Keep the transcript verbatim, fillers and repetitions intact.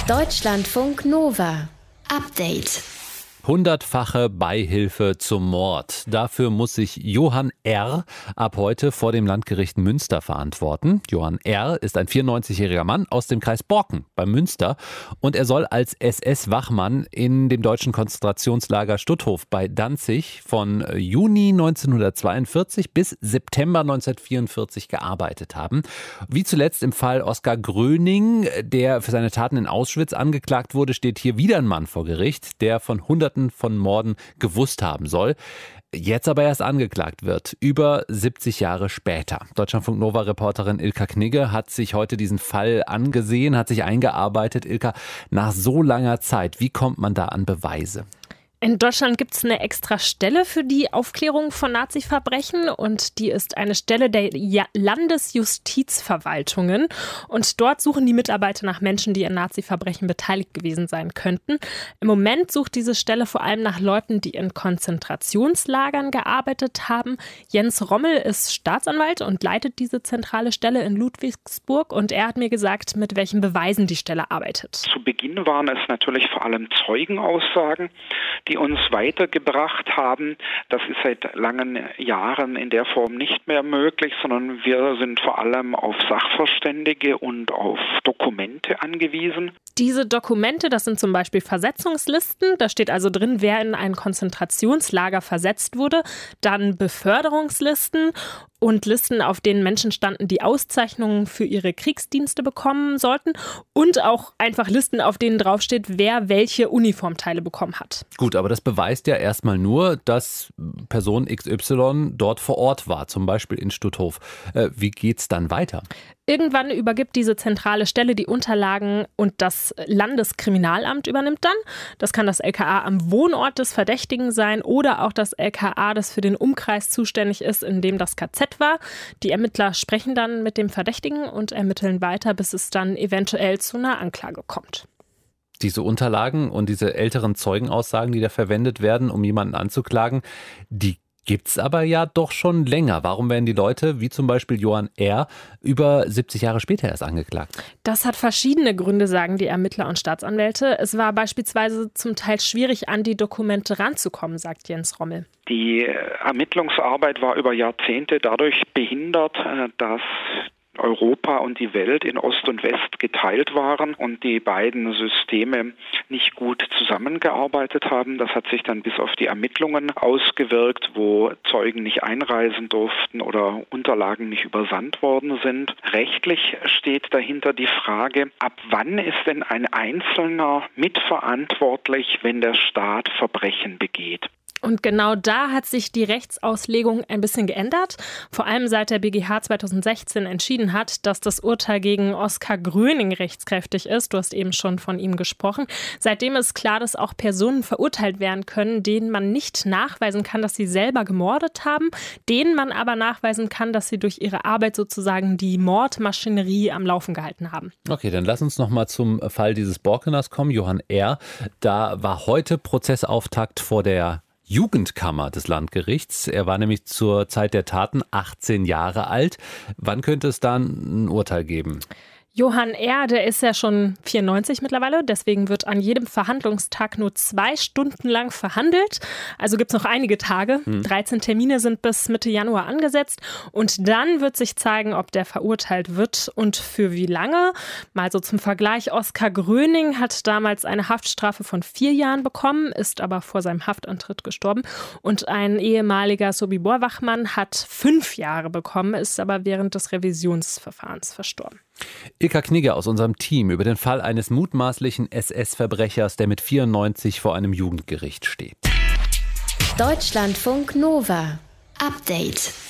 Deutschlandfunk Nova. Update. Hundertfache Beihilfe zum Mord. Dafür muss sich Johann R. ab heute vor dem Landgericht Münster verantworten. Johann R. ist ein vierundneunzigjähriger Mann aus dem Kreis Borken bei Münster und er soll als S S-Wachmann in dem deutschen Konzentrationslager Stutthof bei Danzig von Juni neunzehnhundertzweiundvierzig bis September neunzehnhundertvierundvierzig gearbeitet haben. Wie zuletzt im Fall Oskar Gröning, der für seine Taten in Auschwitz angeklagt wurde, steht hier wieder ein Mann vor Gericht, der von Hunderten von Morden gewusst haben soll, jetzt aber erst angeklagt wird, über siebzig Jahre später. Deutschlandfunk Nova-Reporterin Ilka Knigge hat sich heute diesen Fall angesehen, hat sich eingearbeitet. Ilka, nach so langer Zeit, wie kommt man da an Beweise? In Deutschland gibt es eine extra Stelle für die Aufklärung von Nazi-Verbrechen und die ist eine Stelle der Landesjustizverwaltungen und dort suchen die Mitarbeiter nach Menschen, die an Nazi-Verbrechen beteiligt gewesen sein könnten. Im Moment sucht diese Stelle vor allem nach Leuten, die in Konzentrationslagern gearbeitet haben. Jens Rommel ist Staatsanwalt und leitet diese zentrale Stelle in Ludwigsburg und er hat mir gesagt, mit welchen Beweisen die Stelle arbeitet. Zu Beginn waren es natürlich vor allem Zeugenaussagen, die uns weitergebracht haben. Das ist seit langen Jahren in der Form nicht mehr möglich, sondern wir sind vor allem auf Sachverständige und auf Dokumente angewiesen. Diese Dokumente, das sind zum Beispiel Versetzungslisten. Da steht also drin, wer in ein Konzentrationslager versetzt wurde. Dann Beförderungslisten und Listen, auf denen Menschen standen, die Auszeichnungen für ihre Kriegsdienste bekommen sollten. Und auch einfach Listen, auf denen draufsteht, wer welche Uniformteile bekommen hat. Gut, aber das beweist ja erstmal nur, dass Person X Y dort vor Ort war, zum Beispiel in Stutthof. Äh, wie geht's dann weiter? Irgendwann übergibt diese zentrale Stelle die Unterlagen und das Landeskriminalamt übernimmt dann. Das kann das L K A am Wohnort des Verdächtigen sein oder auch das L K A, das für den Umkreis zuständig ist, in dem das K Z war. Die Ermittler sprechen dann mit dem Verdächtigen und ermitteln weiter, bis es dann eventuell zu einer Anklage kommt. Diese Unterlagen und diese älteren Zeugenaussagen, die da verwendet werden, um jemanden anzuklagen, die gibt's aber ja doch schon länger. Warum werden die Leute, wie zum Beispiel Johann R., über siebzig Jahre später erst angeklagt? Das hat verschiedene Gründe, sagen die Ermittler und Staatsanwälte. Es war beispielsweise zum Teil schwierig, an die Dokumente ranzukommen, sagt Jens Rommel. Die Ermittlungsarbeit war über Jahrzehnte dadurch behindert, dass Europa und die Welt in Ost und West geteilt waren und die beiden Systeme nicht gut zusammengearbeitet haben. Das hat sich dann bis auf die Ermittlungen ausgewirkt, wo Zeugen nicht einreisen durften oder Unterlagen nicht übersandt worden sind. Rechtlich steht dahinter die Frage, ab wann ist denn ein Einzelner mitverantwortlich, wenn der Staat Verbrechen begeht? Und genau da hat sich die Rechtsauslegung ein bisschen geändert. Vor allem seit der B G H zweitausendsechzehn entschieden hat, dass das Urteil gegen Oskar Gröning rechtskräftig ist. Du hast eben schon von ihm gesprochen. Seitdem ist klar, dass auch Personen verurteilt werden können, denen man nicht nachweisen kann, dass sie selber gemordet haben, denen man aber nachweisen kann, dass sie durch ihre Arbeit sozusagen die Mordmaschinerie am Laufen gehalten haben. Okay, dann lass uns noch mal zum Fall dieses Borkeners kommen, Johann R. Da war heute Prozessauftakt vor der Jugendkammer des Landgerichts. Er war nämlich zur Zeit der Taten achtzehn Jahre alt. Wann könnte es dann ein Urteil geben? Johann R., der ist ja schon vierundneunzig mittlerweile, deswegen wird an jedem Verhandlungstag nur zwei Stunden lang verhandelt. Also gibt es noch einige Tage. Hm. dreizehn Termine sind bis Mitte Januar angesetzt und dann wird sich zeigen, ob der verurteilt wird und für wie lange. Mal so zum Vergleich, Oskar Gröning hat damals eine Haftstrafe von vier Jahren bekommen, ist aber vor seinem Haftantritt gestorben und ein ehemaliger Sobibor-Wachmann hat fünf Jahre bekommen, ist aber während des Revisionsverfahrens verstorben. Ilka Knigge aus unserem Team über den Fall eines mutmaßlichen S S-Verbrechers, der mit vierundneunzig vor einem Jugendgericht steht. Deutschlandfunk Nova. Update.